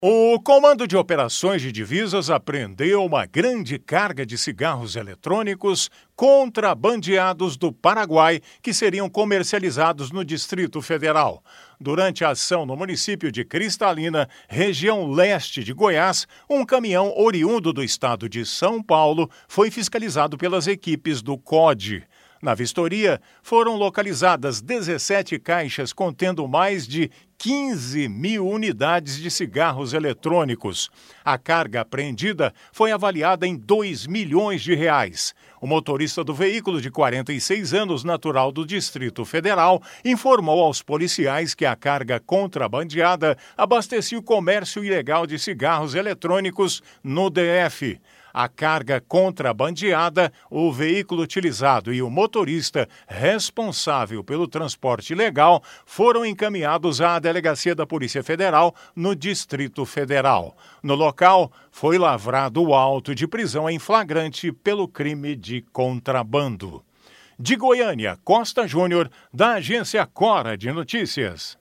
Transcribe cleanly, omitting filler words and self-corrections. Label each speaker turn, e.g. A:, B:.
A: O Comando de Operações de Divisas apreendeu uma grande carga de cigarros eletrônicos contrabandeados do Paraguai que seriam comercializados no Distrito Federal. Durante a ação no município de Cristalina, região leste de Goiás, um caminhão oriundo do estado de São Paulo foi fiscalizado pelas equipes do CODE. Na vistoria, foram localizadas 17 caixas contendo mais de 15 mil unidades de cigarros eletrônicos. A carga apreendida foi avaliada em R$ 2 milhões. O motorista do veículo, de 46 anos, natural do Distrito Federal, informou aos policiais que a carga contrabandeada abastecia o comércio ilegal de cigarros eletrônicos no DF. A carga contrabandeada, o veículo utilizado e o motorista responsável pelo transporte ilegal foram encaminhados à delegacia da Polícia Federal no Distrito Federal. No local, foi lavrado o auto de prisão em flagrante pelo crime de contrabando. De Goiânia, Costa Júnior, da agência Cora de Notícias.